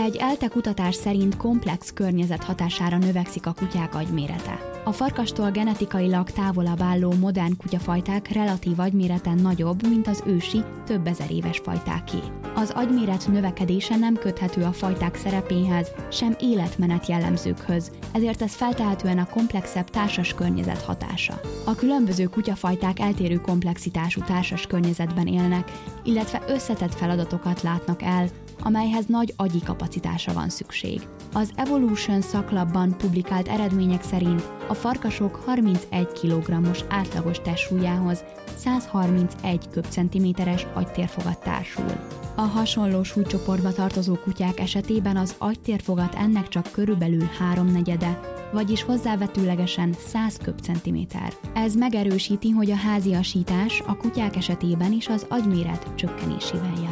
Egy ELTE kutatás szerint komplex környezet hatására növekszik a kutyák agymérete. A farkastól genetikailag távolabb álló modern kutyafajták relatív agyméreten nagyobb, mint az ősi, több ezer éves fajtáké. Az agyméret növekedése nem köthető a fajták szerepéhez, sem életmenet jellemzőkhöz, ezért ez feltehetően a komplexebb társas környezet hatása. A különböző kutyafajták eltérő komplexitású társas környezetben élnek, illetve összetett feladatokat látnak el, amelyhez nagy agyi kapacitásra van szükség. Az Evolution szaklapban publikált eredmények szerint a farkasok 31 kg-os átlagos testsúlyához 131 köbcentiméteres agytérfogat társul. A hasonló súlycsoportba tartozó kutyák esetében az agytérfogat ennek csak körülbelül 3/4, vagyis hozzávetőlegesen 100 köbcentiméter. Ez megerősíti, hogy a háziasítás a kutyák esetében is az agyméret csökkenésével jár.